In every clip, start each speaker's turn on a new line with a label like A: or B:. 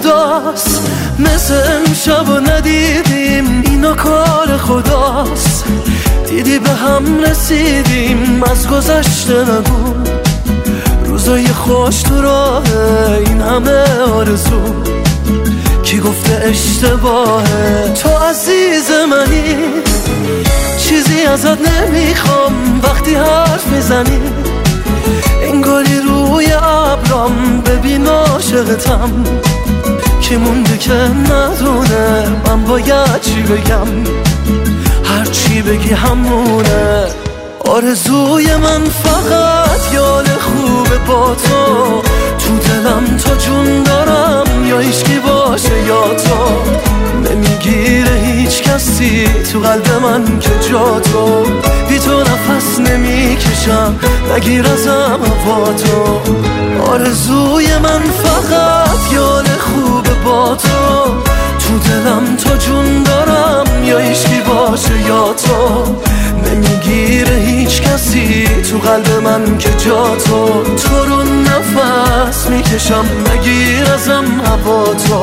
A: خداست، مثل امشب و ندیدیم اینا کار خداست. دیدی به هم رسیدیم از گذشته نگو، روزای خوش تو راه این همه آرزو. کی گفته اشتباهه تو عزیز منی، چیزی ازت نمیخوام وقتی حرف میزنی. انگاری روی ابرام ببین عاشقتم، که مونده که ندونه من باید چی بگم. هر چی بگی همونه. آرزوی من فقط یاد خوبه با تو، تو دلم تا جون دارم یا هیچکی باشه یا تو. نمیگیره هیچ کسی تو قلب من که جا تو، بی تو نفس نمیکشم نگیر ازم هوا تو. آرزوی من فقط یاد خوبه با تو، تو دلم تا جون دارم یا هیچکی باشه یا تو. نمیگیره هیچ کسی تو قلب من که جا تو، تو رو نفس میکشم نگیر ازم هوا تو.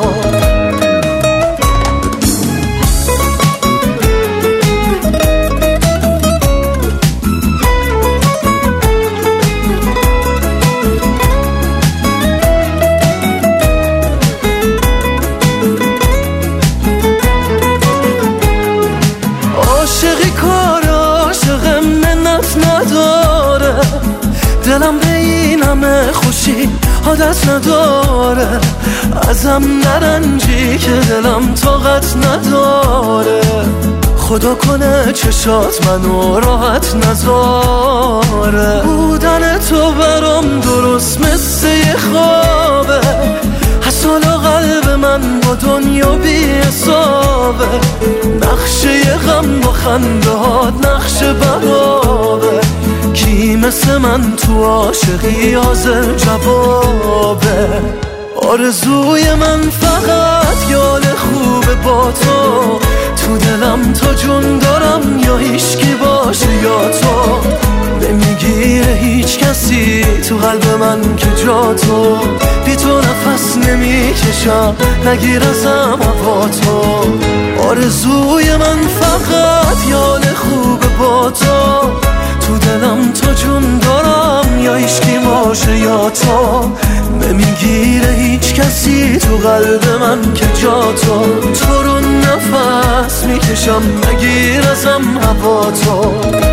A: عاشقی کار عاشق منت نداره، دلم به این همه خوشی عادت نداره. ازم نرنجی که دلم طاقت نداره، خدا کنه چشات منو راحت نذاره. بودن تو برام درست مثل یه خوابه، حسالا قلب من با دنیا بی حسابه. نقشه غم با خنده هات نقشه برابه، کی مثل من تو عاشقی حاضر جوابه. آرزوی من فقط یاد خوبه با تو، تو دلم تا جون دارم یا هیچکی باشه یا تو. نمیگیره هیچ کسی تو قلب من که جا تو، بی تو نفس نمیکشم نگیر ازم هوا تو. آرزوی من فقط یاد خوبه با تو، تو دلم تا جون دارم یا هیچکی باشه یا تو. نمیگیره هیچ کسی تو قلب من که جا تو، تو رو نفس میکشم نگیر ازم هوا تو.